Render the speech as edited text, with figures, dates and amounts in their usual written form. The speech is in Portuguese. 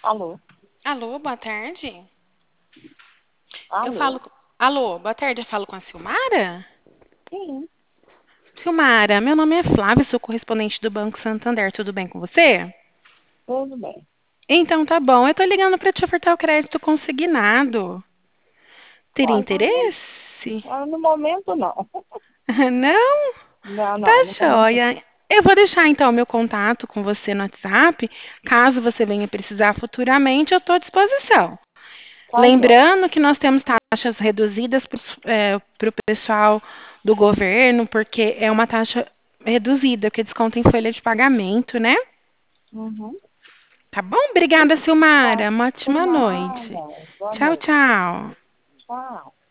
Alô? Alô, boa tarde. Eu falo. Alô? Alô, boa tarde. Eu falo com a Silmara? Sim, Silmara, meu nome é Flávia, sou correspondente do Banco Santander. Tudo bem com você? tudo bem. Então tá bom. Eu tô ligando para te ofertar o crédito consignado. Teria Olha, interesse? no momento não. Não? Não, Tá não, no momento joia. Eu vou deixar então meu contato com você no WhatsApp. Caso você venha precisar futuramente, eu estou à disposição. tá jóia. Lembrando que nós temos taxas reduzidas para o pessoal do governo, porque é uma taxa reduzida, que desconta em folha de pagamento, né? Uhum. Tá bom? Obrigada, Tá. Silmara. Uma Por ótima noite. nada. Boa Tchau, noite. tchau. Tchau.